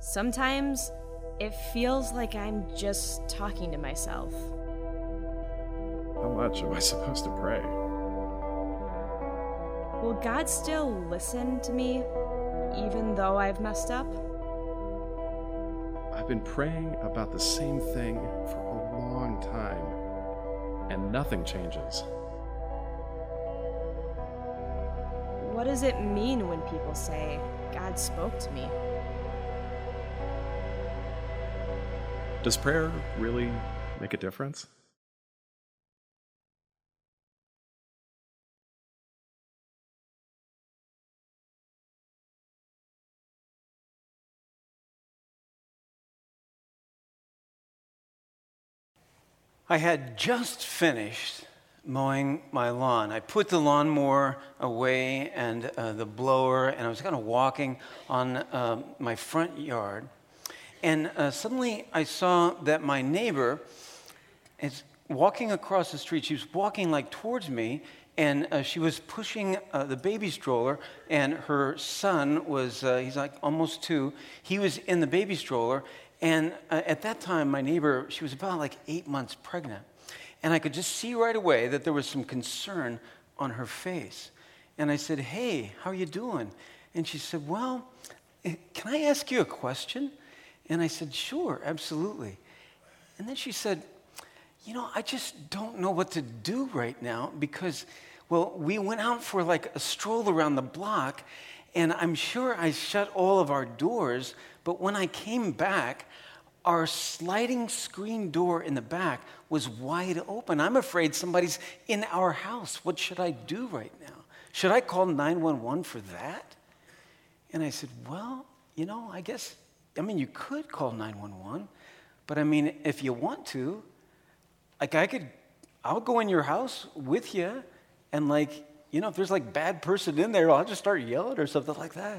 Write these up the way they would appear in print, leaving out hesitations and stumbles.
Sometimes it feels like I'm just talking to myself. How much am I supposed to pray? Will God still listen to me, even though I've messed up? I've been praying about the same thing for a long time, and nothing changes. What does it mean when people say, God spoke to me? Does prayer really make a difference? I had just finished mowing my lawn. I put the lawnmower away and the blower, and I was kind of walking on my front yard. And suddenly I saw that my neighbor is walking across the street. She was walking like towards me, and she was pushing the baby stroller, and her son was, he's like almost 2. He was in the baby stroller, and at that time, my neighbor, she was about like 8 months pregnant. And I could just see right away that there was some concern on her face. And I said, "Hey, how are you doing?" And she said, "Well, can I ask you a question?" And I said, "Sure, absolutely." And then she said, I just don't know what to do right now because, well, we went out for like a stroll around the block, and I'm sure I shut all of our doors, but when I came back, our sliding screen door in the back was wide open. I'm afraid somebody's in our house. What should I do right now? Should I call 911 for that? And I said, well, I guess, you could call 911, but if you want to, I'll go in your house with you, and if there's bad person in there, I'll just start yelling or something like that.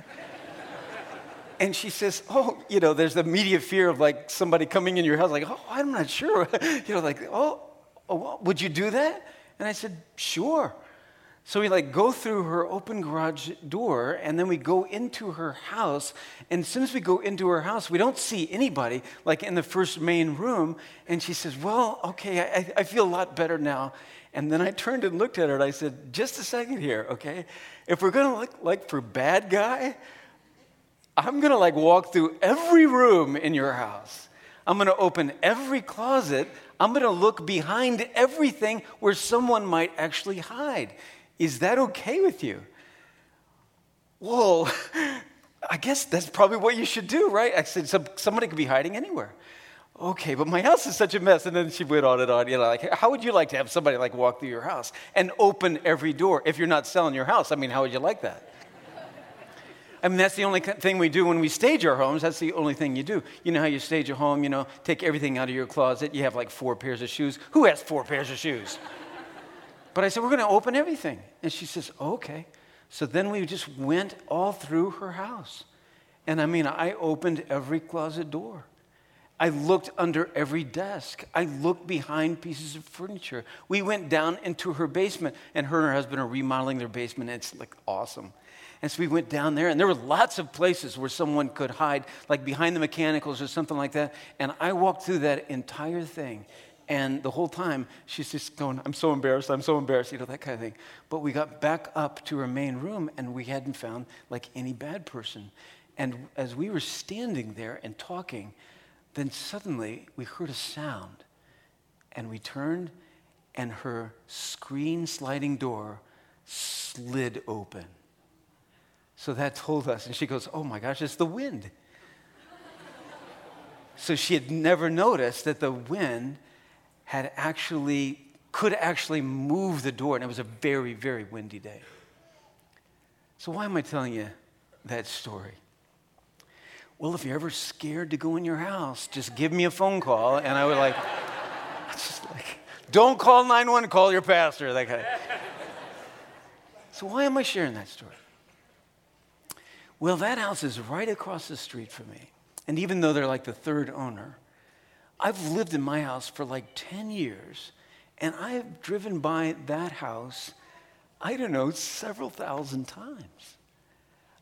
And she says, there's the immediate fear of somebody coming in your house, I'm not sure. Would you do that? And I said, sure. So we go through her open garage door, and then we go into her house. And as soon as we go into her house, we don't see anybody in the first main room. And she says, well, okay, I feel a lot better now. And then I turned and looked at her, and I said, just a second here, okay? If we're going to look for bad guy, I'm going to walk through every room in your house. I'm going to open every closet. I'm going to look behind everything where someone might actually hide. Is that okay with you? Well, I guess that's probably what you should do, right? I said, somebody could be hiding anywhere. Okay, but my house is such a mess. And then she went on and on, how would you like to have somebody walk through your house and open every door if you're not selling your house? How would you like that? That's the only thing we do when we stage our homes. That's the only thing you do. You know how you stage a home, take everything out of your closet. You have 4 pairs of shoes. Who has 4 pairs of shoes? But I said, we're going to open everything. And she says, okay. So then we just went all through her house. And I opened every closet door. I looked under every desk. I looked behind pieces of furniture. We went down into her basement, and her and her husband are remodeling their basement. And it's awesome. And so we went down there, and there were lots of places where someone could hide, behind the mechanicals or something like that. And I walked through that entire thing. And the whole time, she's just going, I'm so embarrassed, that kind of thing. But we got back up to her main room, and we hadn't found, any bad person. And as we were standing there and talking, then suddenly we heard a sound. And we turned, and her screen sliding door slid open. So that told us, and she goes, oh my gosh, it's the wind. So she had never noticed that the wind could actually move the door, and it was a very, very windy day. So why am I telling you that story? Well, if you're ever scared to go in your house, just give me a phone call, and I would don't call 911, call your pastor, that kind of. So why am I sharing that story? Well, that house is right across the street from me. And even though they're the third owner, I've lived in my house for 10 years, and I've driven by that house, several thousand times.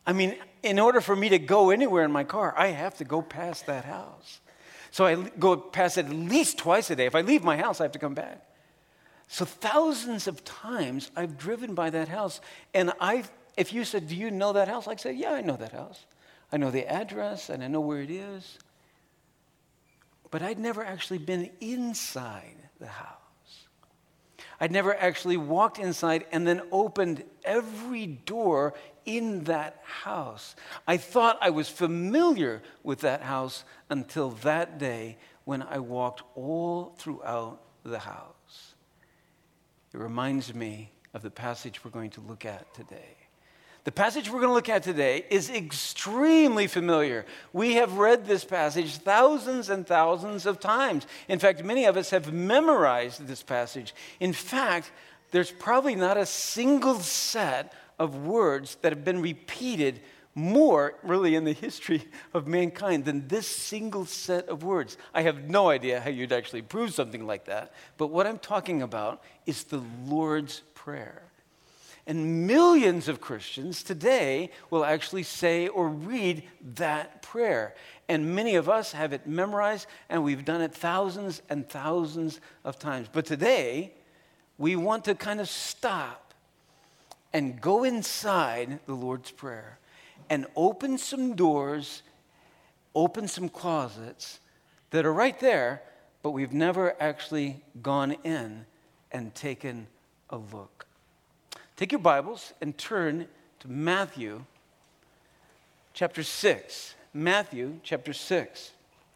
I mean, in order for me to go anywhere in my car, I have to go past that house. So I go past it at least twice a day. If I leave my house, I have to come back. So thousands of times I've driven by that house, and if you said, do you know that house? I'd say, yeah, I know that house. I know the address, and I know where it is. But I'd never actually been inside the house. I'd never actually walked inside and then opened every door in that house. I thought I was familiar with that house until that day when I walked all throughout the house. It reminds me of the passage we're going to look at today. The passage we're going to look at today is extremely familiar. We have read this passage thousands and thousands of times. In fact, many of us have memorized this passage. In fact, there's probably not a single set of words that have been repeated more, really, in the history of mankind than this single set of words. I have no idea how you'd actually prove something like that, but what I'm talking about is the Lord's Prayer. And millions of Christians today will actually say or read that prayer. And many of us have it memorized, and we've done it thousands and thousands of times. But today, we want to kind of stop and go inside the Lord's Prayer and open some doors, open some closets that are right there, but we've never actually gone in and taken a look. Take your Bibles and turn to Matthew chapter 6. Matthew chapter 6.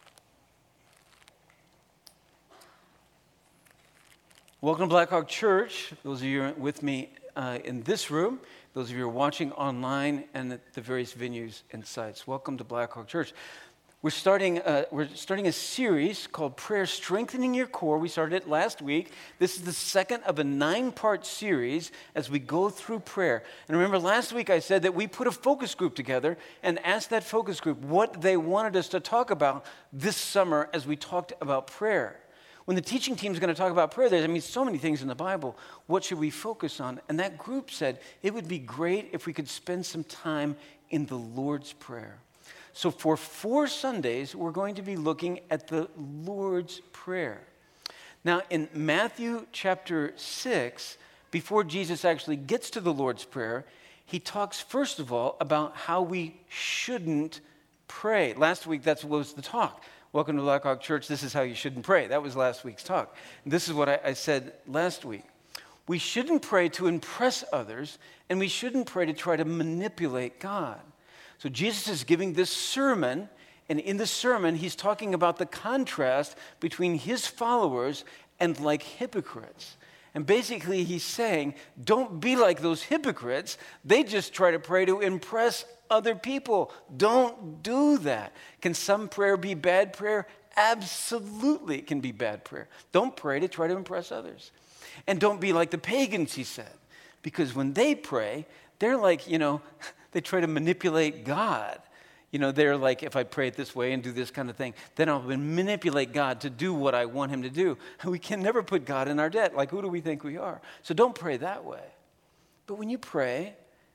Welcome to Blackhawk Church. Those of you with me in this room, those of you who are watching online and at the various venues and sites, welcome to Blackhawk Church. We're starting a series called Prayer Strengthening Your Core. We started it last week. This is the second of a 9-part series as we go through prayer. And remember, last week I said that we put a focus group together and asked that focus group what they wanted us to talk about this summer as we talked about prayer. When the teaching team is going to talk about prayer, there's so many things in the Bible. What should we focus on? And that group said it would be great if we could spend some time in the Lord's Prayer. So for 4 Sundays, we're going to be looking at the Lord's Prayer. Now, in Matthew chapter 6, before Jesus actually gets to the Lord's Prayer, he talks, first of all, about how we shouldn't pray. Last week, that was the talk. Welcome to Blackhawk Church. This is how you shouldn't pray. That was last week's talk. This is what I said last week. We shouldn't pray to impress others, and we shouldn't pray to try to manipulate God. So Jesus is giving this sermon, and in the sermon, he's talking about the contrast between his followers and like hypocrites. And basically, he's saying, don't be like those hypocrites. They just try to pray to impress other people. Don't do that. Can some prayer be bad prayer? Absolutely, it can be bad prayer. Don't pray to try to impress others. And don't be like the pagans, he said, because when they pray, they're like, they try to manipulate God. They're like, if I pray it this way and do this kind of thing, then I'll manipulate God to do what I want him to do. And we can never put God in our debt. Like, who do we think we are? So don't pray that way. But when you pray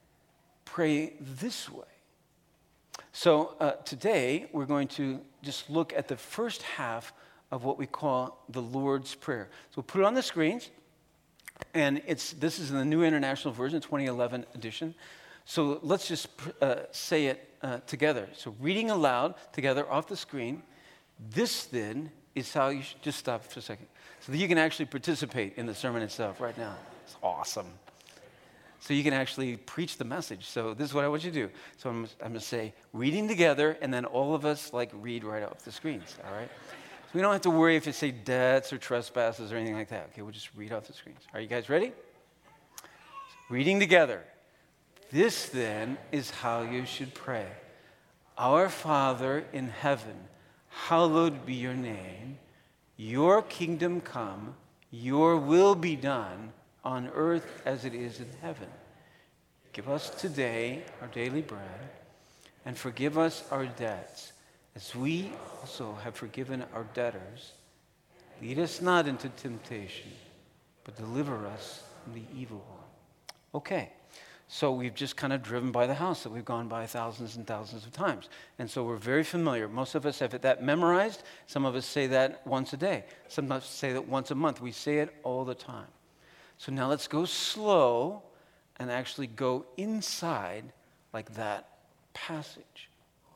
this way. So today, we're going to just look at the first half of what we call the Lord's Prayer. So we'll put it on the screens. And this is in the New International Version, 2011 edition. So let's just say it together. So reading aloud together off the screen. This then is how you should just stop for a second so that you can actually participate in the sermon itself right now. It's awesome. So you can actually preach the message. So this is what I want you to do. So I'm going to say reading together, and then all of us read right off the screens. All right. So we don't have to worry if it say debts or trespasses or anything like that. Okay, we'll just read off the screens. Are you guys ready? Reading together. This then is how you should pray. Our Father in heaven, hallowed be your name. Your kingdom come, your will be done on earth as it is in heaven. Give us today our daily bread, and forgive us our debts, as we also have forgiven our debtors. Lead us not into temptation, but deliver us from the evil one. Okay. So we've just kind of driven by the house that we've gone by thousands and thousands of times. And so we're very familiar. Most of us have that memorized. Some of us say that once a day. Some of us say that once a month. We say it all the time. So now let's go slow and actually go inside like that passage.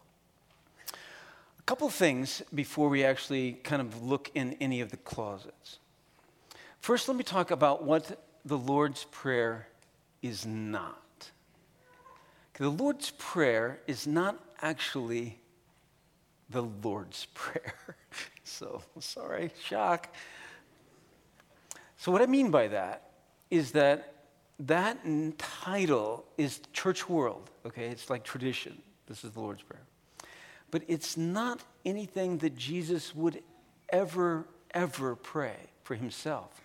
A couple things before we actually kind of look in any of the closets. First, let me talk about what the Lord's Prayer is not. The Lord's Prayer is not actually the Lord's Prayer. So, sorry, shock. So what I mean by that is that title is church world, okay? It's like tradition. This is the Lord's Prayer. But it's not anything that Jesus would ever pray for himself.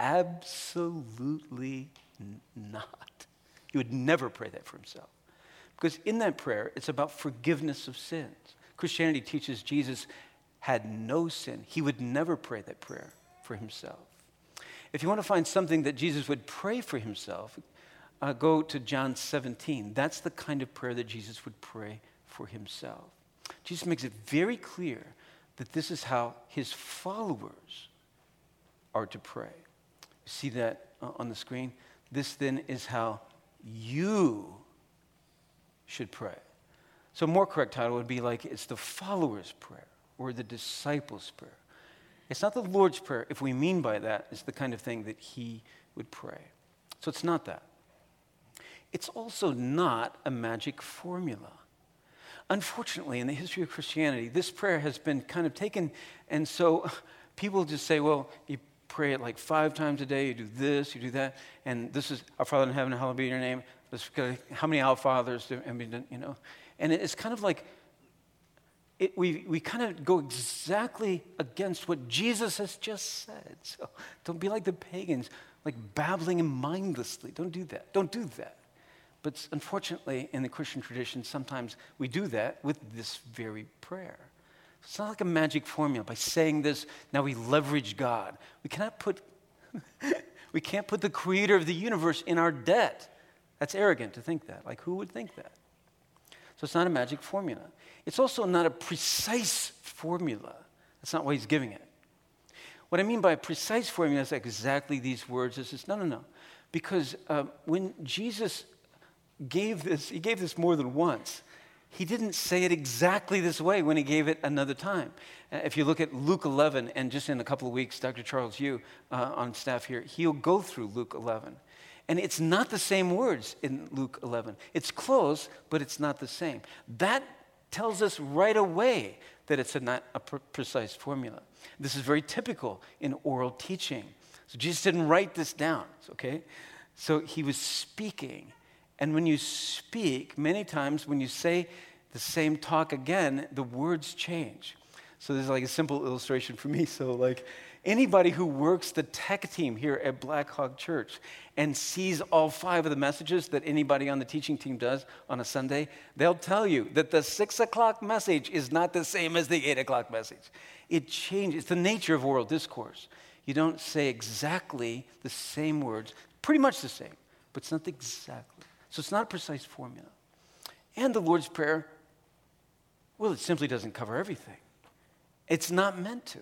Absolutely not. He would never pray that for himself. Because in that prayer, it's about forgiveness of sins. Christianity teaches Jesus had no sin. He would never pray that prayer for himself. If you want to find something that Jesus would pray for himself, go to John 17. That's the kind of prayer that Jesus would pray for himself. Jesus makes it very clear that this is how his followers are to pray. You see that on the screen? This then is how you should pray. So a more correct title would be like it's the follower's prayer or the disciple's prayer. It's not the Lord's Prayer. If we mean by that, it's the kind of thing that he would pray. So it's not that. It's also not a magic formula. Unfortunately, in the history of Christianity, this prayer has been kind of taken, and so people just say, well, you pray it like 5 times a day, you do this, you do that, and this is our Father in heaven, hallowed be your name. How many Our Fathers do, and it's kind of like, we kind of go exactly against what Jesus has just said. So don't be like the pagans, like babbling mindlessly. Don't do that. Don't do that. But unfortunately, in the Christian tradition, sometimes we do that with this very prayer. It's not like a magic formula. By saying this, now we leverage God. We can't put the creator of the universe in our debt. That's arrogant to think that. Like, who would think that? So it's not a magic formula. It's also not a precise formula. That's not why he's giving it. What I mean by a precise formula is exactly these words. It's just, no. Because when Jesus gave this, he gave this more than once. He didn't say it exactly this way when he gave it another time. If you look at Luke 11, and just in a couple of weeks, Dr. Charles Yu on staff here, he'll go through Luke 11. And it's not the same words in Luke 11. It's close, but it's not the same. That tells us right away that it's not a precise formula. This is very typical in oral teaching. So Jesus didn't write this down, okay? So he was speaking. And when you speak, many times when you say the same talk again, the words change. So there's like a simple illustration for me. So like anybody who works the tech team here at Black Hawk Church and sees all 5 of the messages that anybody on the teaching team does on a Sunday, they'll tell you that the 6 o'clock message is not the same as the 8 o'clock message. It changes. It's the nature of oral discourse. You don't say exactly the same words, pretty much the same, but it's not exactly. So it's not a precise formula. And the Lord's Prayer, well, it simply doesn't cover everything. It's not meant to.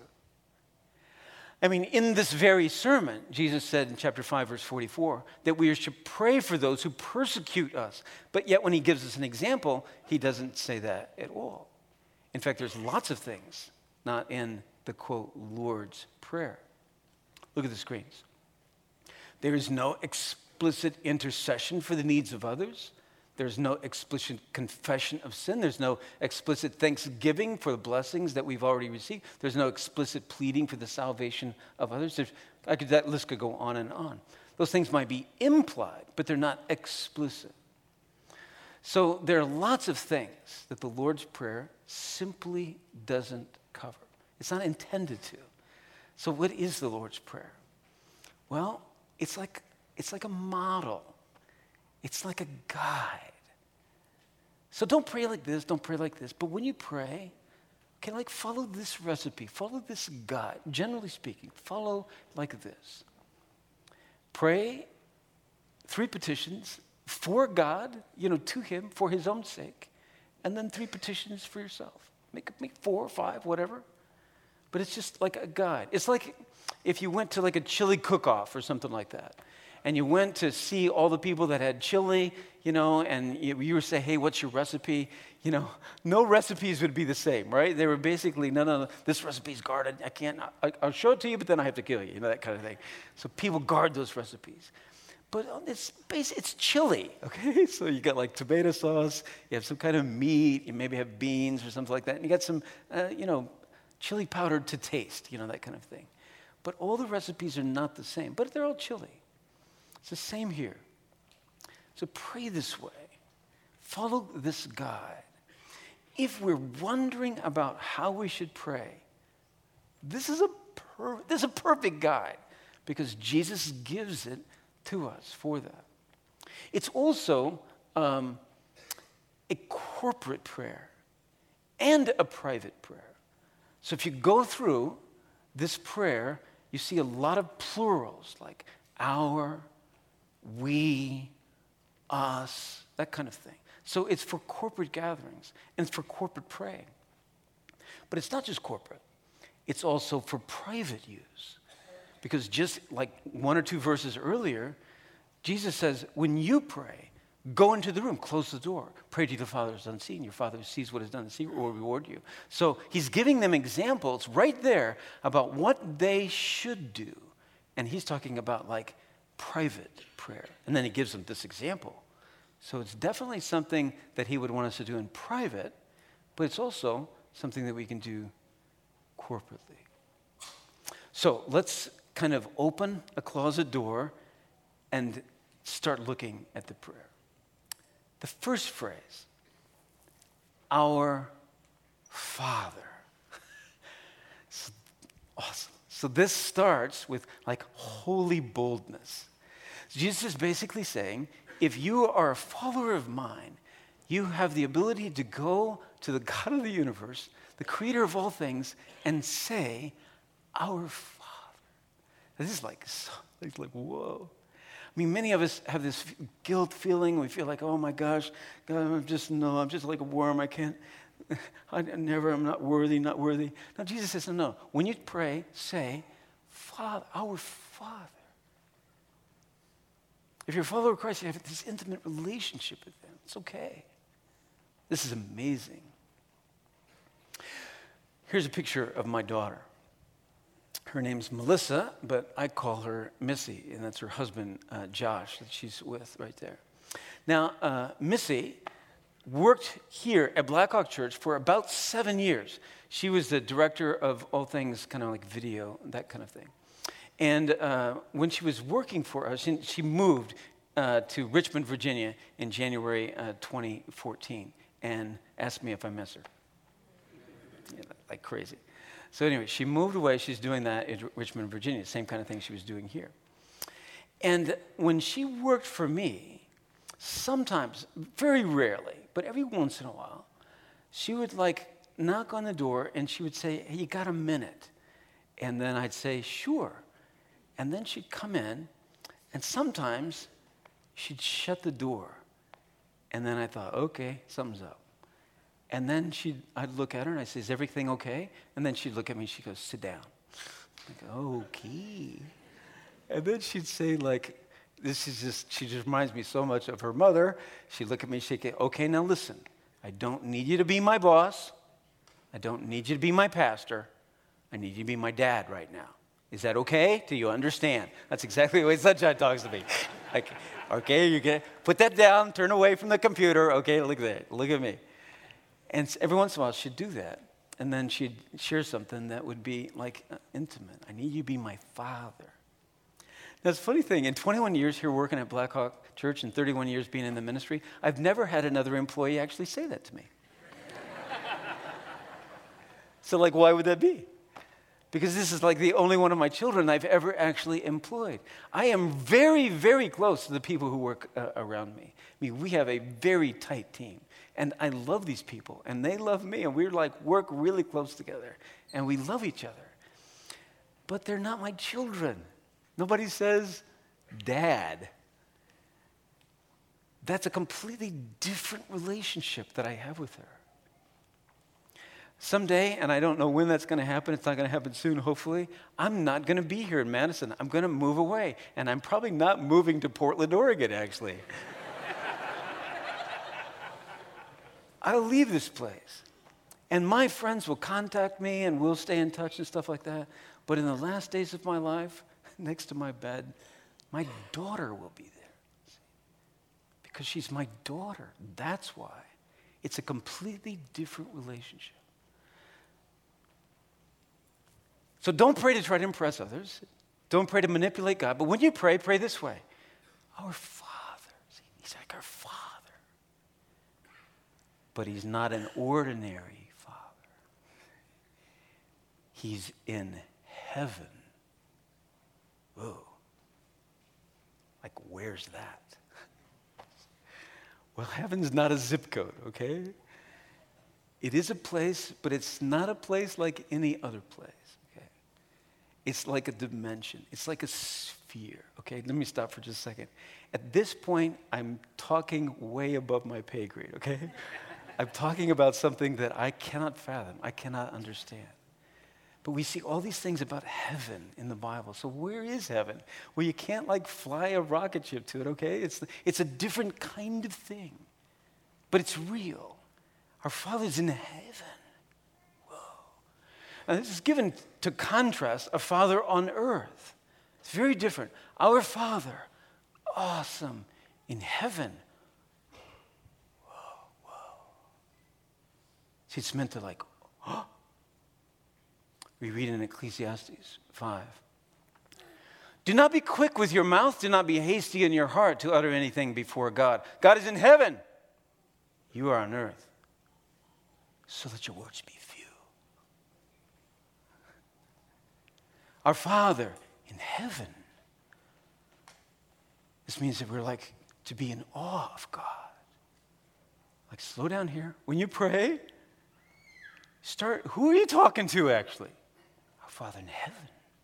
I mean, in this very sermon, Jesus said in chapter 5, verse 44, that we should pray for those who persecute us. But yet when he gives us an example, he doesn't say that at all. In fact, there's lots of things not in the, quote, Lord's Prayer. Look at the screens. There is no explicit intercession for the needs of others. There's no explicit confession of sin. There's no explicit thanksgiving for the blessings that we've already received. There's no explicit pleading for the salvation of others. That list could go on and on. Those things might be implied, but they're not explicit. So there are lots of things that the Lord's Prayer simply doesn't cover. It's not intended to. So what is the Lord's Prayer? Well, it's like a model. It's like a guide. So don't pray like this, don't pray like this. But when you pray, okay, like follow this recipe, follow this guide. Generally speaking, follow like this. Pray 3 petitions for God, to him, for his own sake, and then 3 petitions for yourself. Make 4 or 5, whatever. But it's just like a guide. It's like if you went to like a chili cook-off or something like that, and you went to see all the people that had chili, and you were say, hey, what's your recipe? No recipes would be the same, right? They were basically, no, this recipe's guarded. I can't, I'll show it to you, but then I have to kill you, that kind of thing. So people guard those recipes. But it's chili, okay? So you got like tomato sauce, you have some kind of meat, you maybe have beans or something like that, and you got some, chili powder to taste, that kind of thing. But all the recipes are not the same, but they're all chili. It's the same here. So pray this way. Follow this guide. If we're wondering about how we should pray, this is a perfect guide because Jesus gives it to us for that. It's also a corporate prayer and a private prayer. So if you go through this prayer, you see a lot of plurals like our, we, us, that kind of thing. So it's for corporate gatherings and it's for corporate praying. But it's not just corporate. It's also for private use. Because just like 1 or 2 verses earlier, Jesus says, when you pray, go into the room, close the door, pray to the Father who is unseen. Your Father who sees what is done in secret will reward you. So he's giving them examples right there about what they should do. And he's talking about like private prayer. And then he gives them this example. So it's definitely something that he would want us to do in private, but it's also something that we can do corporately. So let's kind of open a closet door and start looking at the prayer. The first phrase, our Father. It's awesome. So this starts with like holy boldness. Jesus is basically saying, if you are a follower of mine, you have the ability to go to the God of the universe, the creator of all things, and say, our Father. This is like, it's like, whoa. I mean, many of us have this guilt feeling. We feel like, oh my gosh, God, I'm just like a worm. I'm not worthy. Now, Jesus says, no. When you pray, say, Father, our Father. If you're a follower of Christ, you have this intimate relationship with him. It's okay. This is amazing. Here's a picture of my daughter. Her name's Melissa, but I call her Missy, and that's her husband, Josh, that she's with right there. Now, Missy worked here at Blackhawk Church for about 7 years. She was the director of all things kind of like video, that kind of thing. And when she was working for us, she moved to Richmond, Virginia in January 2014 and asked me if I miss her. Yeah, like crazy. So anyway, she moved away. She's doing that in Richmond, Virginia, same kind of thing she was doing here. And when she worked for me, sometimes, very rarely, but every once in a while, she would like knock on the door and she would say, hey, you got a minute? And then I'd say, sure. And then she'd come in, and sometimes she'd shut the door. And then I thought, okay, something's up. And then I'd look at her, and I'd say, is everything okay? And then she'd look at me, and she goes, sit down. I go, okay. And then she'd say, like, she just reminds me so much of her mother. She'd look at me, she'd say, okay, now listen. I don't need you to be my boss. I don't need you to be my pastor. I need you to be my dad right now. Is that okay? Do you understand? That's exactly the way Sunshine talks to me. Like, okay, you get put that down, turn away from the computer. Okay, look at that. Look at me. And every once in a while, she'd do that. And then she'd share something that would be like intimate. I need you to be my father. That's a funny thing. In 21 years here working at Blackhawk Church and 31 years being in the ministry, I've never had another employee actually say that to me. So like, why would that be? Because this is like the only one of my children I've ever actually employed. I am very, very close to the people who work around me. I mean, we have a very tight team. And I love these people, and they love me, and we're like work really close together, and we love each other. But they're not my children. Nobody says, Dad. That's a completely different relationship that I have with her. Someday, and I don't know when that's going to happen, it's not going to happen soon, hopefully, I'm not going to be here in Madison. I'm going to move away. And I'm probably not moving to Portland, Oregon, actually. I'll leave this place. And my friends will contact me and we'll stay in touch and stuff like that. But in the last days of my life, next to my bed, my daughter will be there. Because she's my daughter. That's why. It's a completely different relationship. So don't pray to try to impress others. Don't pray to manipulate God. But when you pray, pray this way. Our Father. See, he's like our Father. But he's not an ordinary Father. He's in heaven. Whoa. Like, where's that? Well, heaven's not a zip code, okay? It is a place, but it's not a place like any other place. It's like a dimension. It's like a sphere. Okay, let me stop for just a second. At this point, I'm talking way above my pay grade, okay? I'm talking about something that I cannot fathom. I cannot understand. But we see all these things about heaven in the Bible. So where is heaven? Well, you can't like fly a rocket ship to it, okay? It's a different kind of thing. But it's real. Our Father's in heaven. And this is given to contrast a Father on earth. It's very different. Our Father, awesome, in heaven. Whoa. See, it's meant to like, oh. We read in Ecclesiastes 5. Do not be quick with your mouth. Do not be hasty in your heart to utter anything before God. God is in heaven. You are on earth. So let your words be few. Our Father in heaven. This means that we're like to be in awe of God. Like, slow down here. When you pray, who are you talking to actually? Our Father in heaven.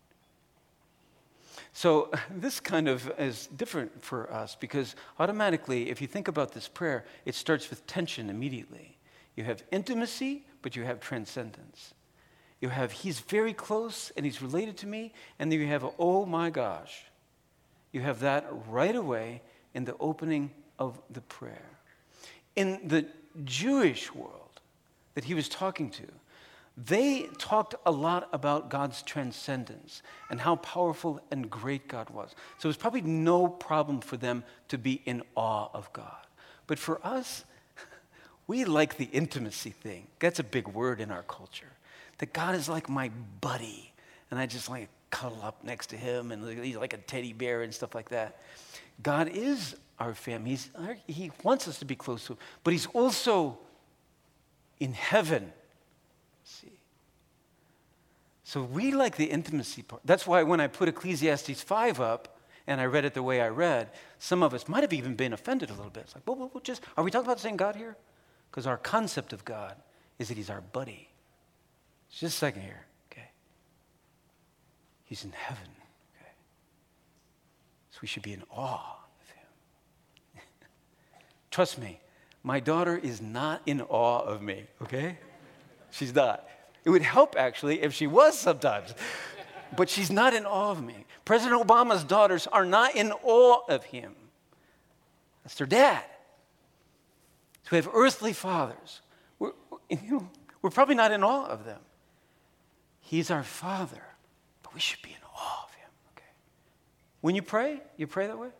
So this kind of is different for us because automatically, if you think about this prayer, it starts with tension immediately. You have intimacy, but you have transcendence. You have, he's very close and he's related to me. And then you have, oh my gosh. You have that right away in the opening of the prayer. In the Jewish world that he was talking to, they talked a lot about God's transcendence and how powerful and great God was. So it was probably no problem for them to be in awe of God. But for us, we like the intimacy thing. That's a big word in our culture. That God is like my buddy, and I just like cuddle up next to him, and he's like a teddy bear and stuff like that. God is our family. He wants us to be close to him, but he's also in heaven. See? So we like the intimacy part. That's why when I put Ecclesiastes 5 up, and I read it the way I read, some of us might have even been offended a little bit. It's like, well, are we talking about the same God here? Because our concept of God is that he's our buddy. Just a second here, okay? He's in heaven, okay? So we should be in awe of him. Trust me, my daughter is not in awe of me, okay? She's not. It would help, actually, if she was sometimes. But she's not in awe of me. President Obama's daughters are not in awe of him. That's their dad. So we have earthly fathers. We're probably not in awe of them. He's our Father, but we should be in awe of him, okay? When you pray that way?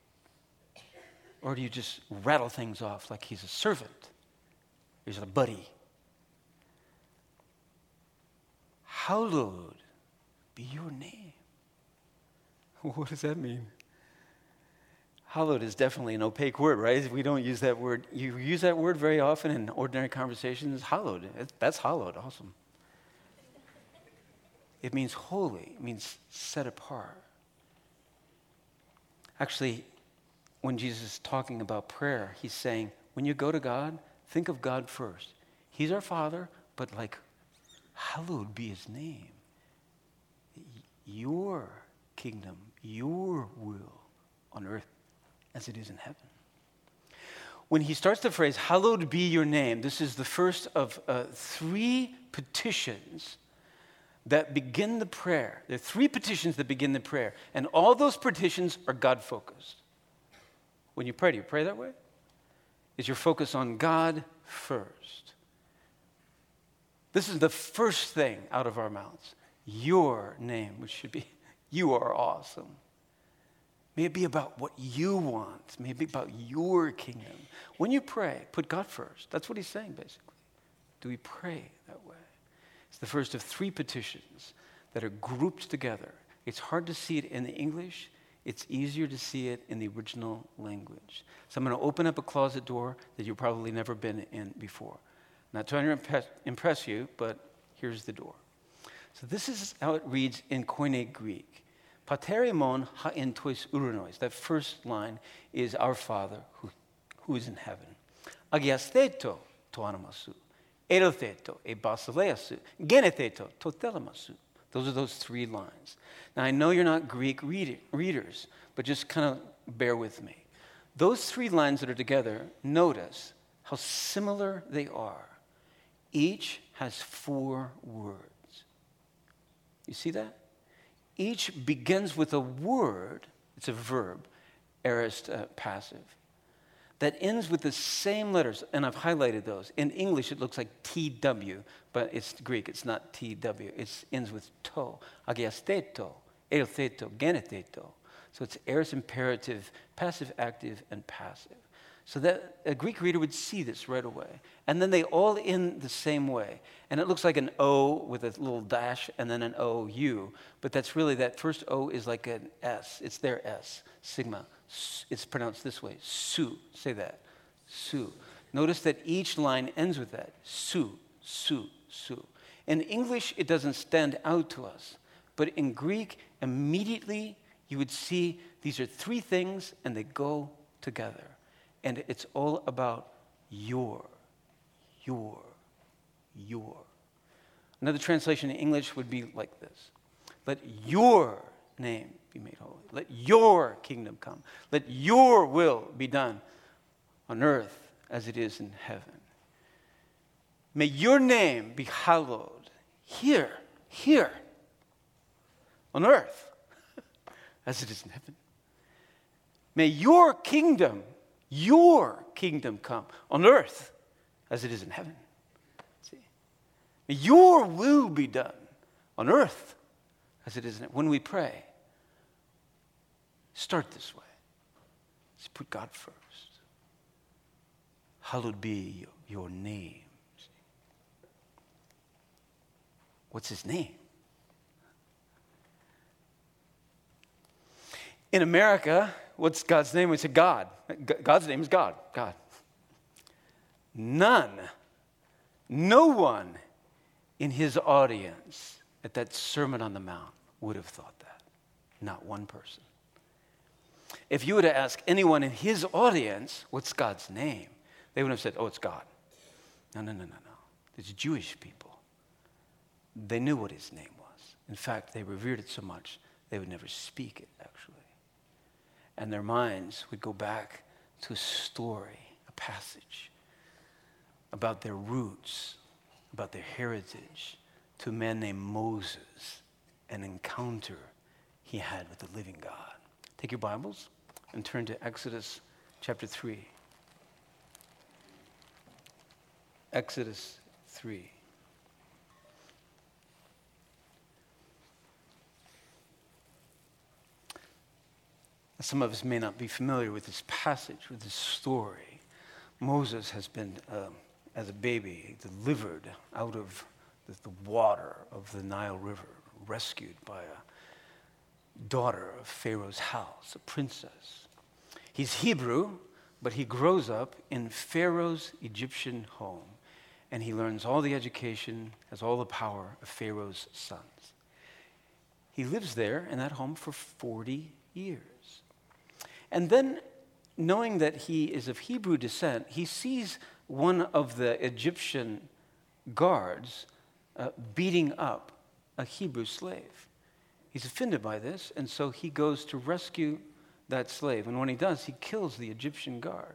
Or do you just rattle things off like he's a servant? He's a buddy. Hallowed be your name. What does that mean? Hallowed is definitely an opaque word, right? We don't use that word. You use that word very often in ordinary conversations. Hallowed. That's hallowed. Awesome. It means holy. It means set apart. Actually, when Jesus is talking about prayer, he's saying, when you go to God, think of God first. He's our Father, but like, hallowed be his name. Your kingdom, your will on earth as it is in heaven. when he starts the phrase, hallowed be your name, this is the first of 3 petitions that begin the prayer. There are 3 petitions that begin the prayer, and all those petitions are God-focused. When you pray, do you pray that way? Is your focus on God first? This is the first thing out of our mouths. Your name, which should be, you are awesome. May it be about what you want. May it be about your kingdom. When you pray, put God first. That's what he's saying, basically. Do we pray that way? It's the first of 3 petitions that are grouped together. It's hard to see it in the English. It's easier to see it in the original language. So I'm going to open up a closet door that you've probably never been in before. Not trying to impress you, but here's the door. So this is how it reads in Koine Greek. Paterimon ha en tois urunois. That first line is our Father who is in heaven. Agiasteto to anamasu. Erotheto e basileasu. Genetheto to telemasu. Those are those 3 lines. Now, I know you're not Greek readers, but just kind of bear with me. Those 3 lines that are together, notice how similar they are. Each has 4 words. You see that? Each begins with a word, it's a verb, aorist passive, that ends with the same letters, and I've highlighted those. In English, it looks like TW, but it's Greek, it's not TW. It ends with to. Agiasteto, erotheto, genetheto. So it's aorist imperative, passive, active, and passive. So that a Greek reader would see this right away. And then they all end the same way. And it looks like an O with a little dash and then an O-U. But that's really, that first O is like an S. It's their S, sigma. It's pronounced this way, su. Say that, su. Notice that each line ends with that, su, su, su. In English, it doesn't stand out to us. But in Greek, immediately you would see these are 3 things and they go together. And it's all about your. Another translation in English would be like this. Let your name be made holy. Let your kingdom come. Let your will be done on earth as it is in heaven. May your name be hallowed here, on earth as it is in heaven. May your kingdom come on earth as it is in heaven. See? May your will be done on earth as it is in heaven. When we pray, start this way. Let's put God first. Hallowed be your name. See? What's his name? In America, what's God's name? We say God. God's name is God. God. No one in his audience at that Sermon on the Mount would have thought that. Not one person. If you were to ask anyone in his audience, what's God's name? They would have said, oh, it's God. No. It's Jewish people. They knew what his name was. In fact, they revered it so much, they would never speak it, actually. And their minds would go back to a story, a passage about their roots, about their heritage, to a man named Moses, an encounter he had with the living God. Take your Bibles and turn to Exodus chapter 3. Exodus 3. Some of us may not be familiar with this passage, with this story. Moses has been, as a baby, delivered out of the water of the Nile River, rescued by a daughter of Pharaoh's house, a princess. He's Hebrew, but he grows up in Pharaoh's Egyptian home, and he learns all the education, has all the power of Pharaoh's sons. He lives there in that home for 40 years. And then, knowing that he is of Hebrew descent, he sees one of the Egyptian guards beating up a Hebrew slave. He's offended by this, and so he goes to rescue that slave. And when he does, he kills the Egyptian guard.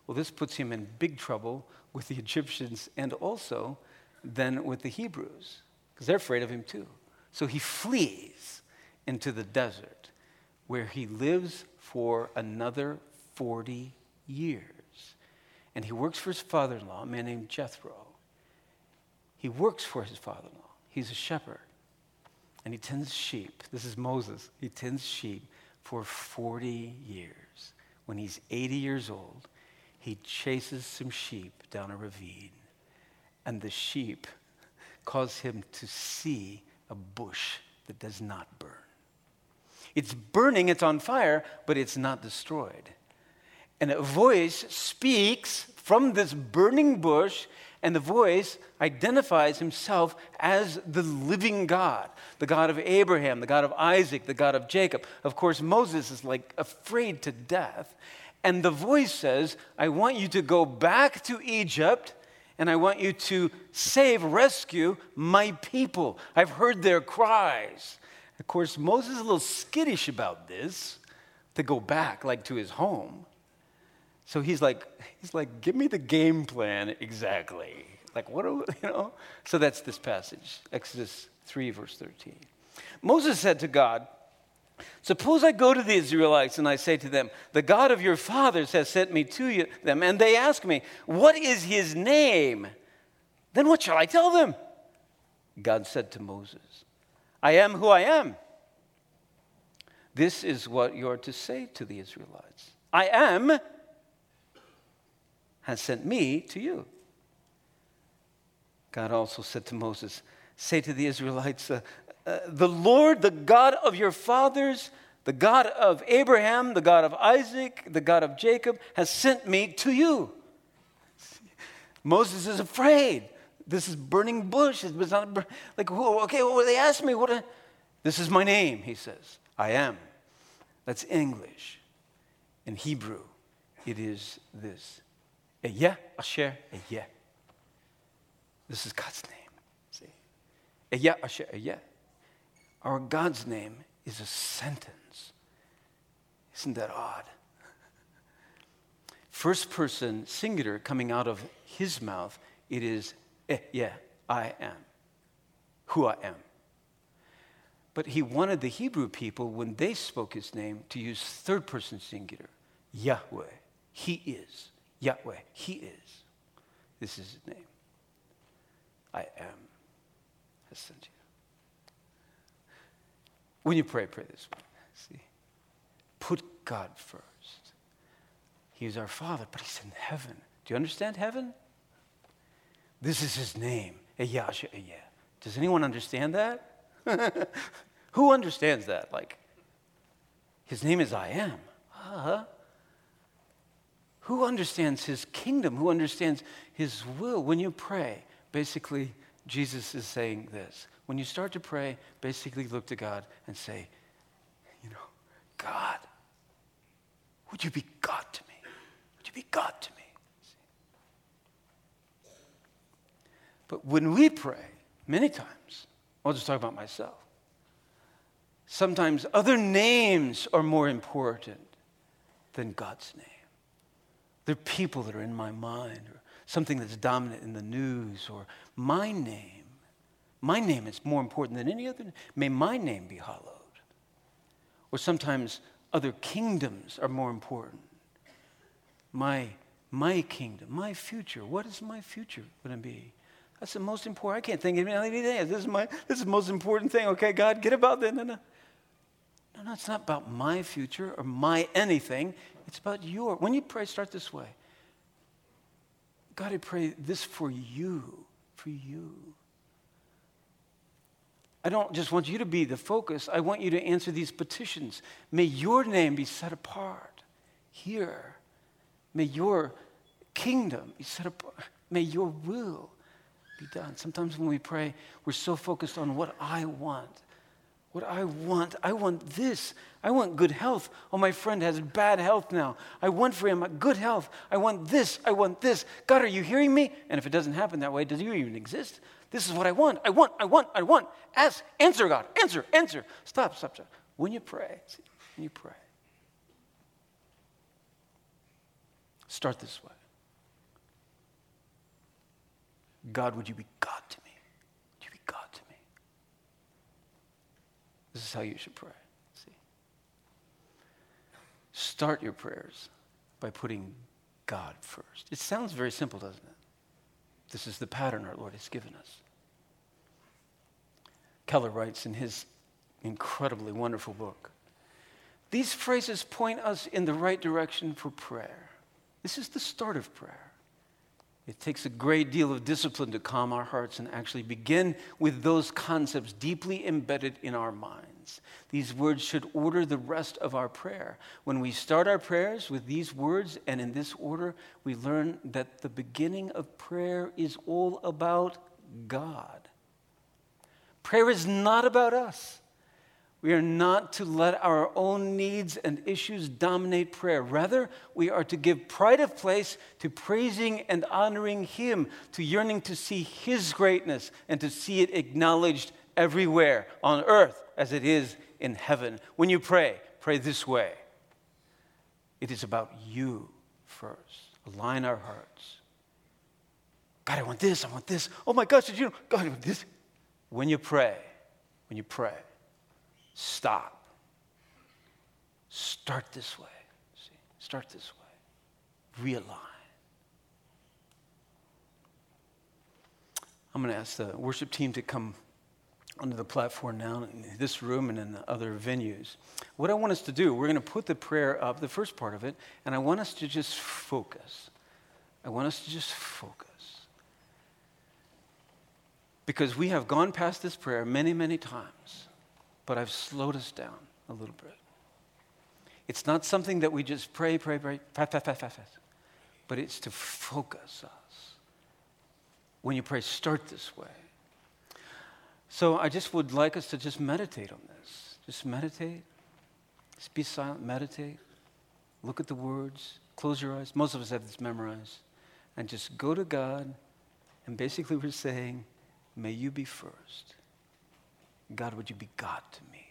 Well, this puts him in big trouble with the Egyptians and also then with the Hebrews, because they're afraid of him too. So he flees into the desert, where he lives for another 40 years. And he works for his father-in-law, a man named Jethro. He works for his father-in-law. He's a shepherd. And he tends sheep. This is Moses. He tends sheep for 40 years. When he's 80 years old, he chases some sheep down a ravine. And the sheep cause him to see a bush that does not burn. It's burning, it's on fire, but it's not destroyed. And a voice speaks from this burning bush, and the voice identifies himself as the living God, the God of Abraham, the God of Isaac, the God of Jacob. Of course, Moses is like afraid to death. And the voice says, I want you to go back to Egypt, and I want you to rescue my people. I've heard their cries. Of course, Moses is a little skittish about this, to go back like to his home. So he's like, give me the game plan exactly. Like, what do So that's this passage, Exodus 3, verse 13. Moses said to God, suppose I go to the Israelites and I say to them, the God of your fathers has sent me to them, and they ask me, what is his name? Then what shall I tell them? God said to Moses, I am who I am. This is what you're to say to the Israelites. I am has sent me to you. God also said to Moses, say to the Israelites, the Lord, the God of your fathers, the God of Abraham, the God of Isaac, the God of Jacob, has sent me to you. Moses is afraid. This is burning bush. It's not like, okay, well, they asked me, this is my name, he says. I am. That's English. In Hebrew, it is this. Ehyeh Asher Ehyeh. This is God's name. See? Ehyeh Asher Ehyeh. Our God's name is a sentence. Isn't that odd? First person singular coming out of his mouth, it is Ehyeh, I am, who I am. But he wanted the Hebrew people, when they spoke his name, to use third person singular. Yahweh, he is. Yahweh, he is. This is his name. I am has sent you. When you pray this way. See? Put God first. He is our Father, but he's in heaven. Do you understand heaven? This is his name. Ehyeh Asher Ehyeh. Does anyone understand that? Who understands that? Like, his name is I am. Who understands his kingdom? Who understands his will? When you pray, basically, Jesus is saying this. When you start to pray, basically look to God and say, God, would you be God to me? Would you be God to me? But when we pray, many times, I'll just talk about myself, sometimes other names are more important than God's name. They're people that are in my mind, or something that's dominant in the news, or my name. My name is more important than any other. May my name be hallowed. Or sometimes other kingdoms are more important. My kingdom, my future. What is my future going to be? That's the most important. I can't think of anything. This is the most important thing. Okay, God, get about that. No, it's not about my future or my anything. It's about your. When you pray, start this way. God, I pray this for you. For you. I don't just want you to be the focus. I want you to answer these petitions. May your name be set apart here. May your kingdom be set apart. May your will be done. Sometimes when we pray, we're so focused on what I want. What I want this. I want good health. Oh, my friend has bad health now. I want for him good health. I want this. God, are you hearing me? And if it doesn't happen that way, does you even exist? This is what I want. I want. Ask, answer, God. Answer. Stop. When you pray, start this way. God, would you be God to me? Would you be God to me? This is how you should pray. See? Start your prayers by putting God first. It sounds very simple, doesn't it? This is the pattern our Lord has given us. Keller writes in his incredibly wonderful book, these phrases point us in the right direction for prayer. This is the start of prayer. It takes a great deal of discipline to calm our hearts and actually begin with those concepts deeply embedded in our minds. These words should order the rest of our prayer. When we start our prayers with these words and in this order, we learn that the beginning of prayer is all about God. Prayer is not about us. We are not to let our own needs and issues dominate prayer. Rather, we are to give pride of place to praising and honoring Him, to yearning to see His greatness and to see it acknowledged everywhere on earth as it is in heaven. When you pray, pray this way. It is about you first. Align our hearts. God, I want this, I want this. Oh my gosh, did you know? God, I want this. When you pray, stop. Start this way. See? Start this way. Realign. I'm going to ask the worship team to come onto the platform now in this room and in the other venues. What I want us to do, we're going to put the prayer up, the first part of it, and I want us to just focus. Because we have gone past this prayer many, many times, but I've slowed us down a little bit. It's not something that we just pray, fast. But it's to focus us. When you pray, start this way. So I just would like us to just meditate on this. Just meditate. Just be silent, meditate. Look at the words. Close your eyes. Most of us have this memorized. And just go to God. And basically we're saying, may you be first. God, would you be God to me?